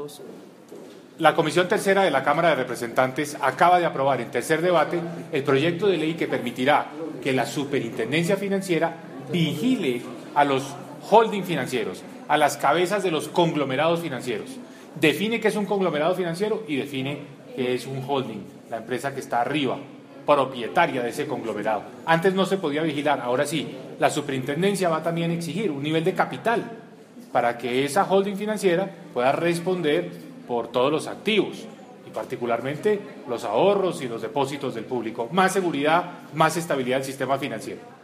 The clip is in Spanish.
La Comisión Tercera de la Cámara de Representantes acaba de aprobar en tercer debate el proyecto de ley que permitirá que la Superintendencia Financiera vigile a los holding financieros, a las cabezas de los conglomerados financieros. Define qué es un conglomerado financiero y define qué es un holding, la empresa que está arriba, propietaria de ese conglomerado. Antes no se podía vigilar, ahora sí. La superintendencia va también a exigir un nivel de capital para que esa holding financiera pueda responder por todos los activos y particularmente los ahorros y los depósitos del público. Más seguridad, más estabilidad del sistema financiero.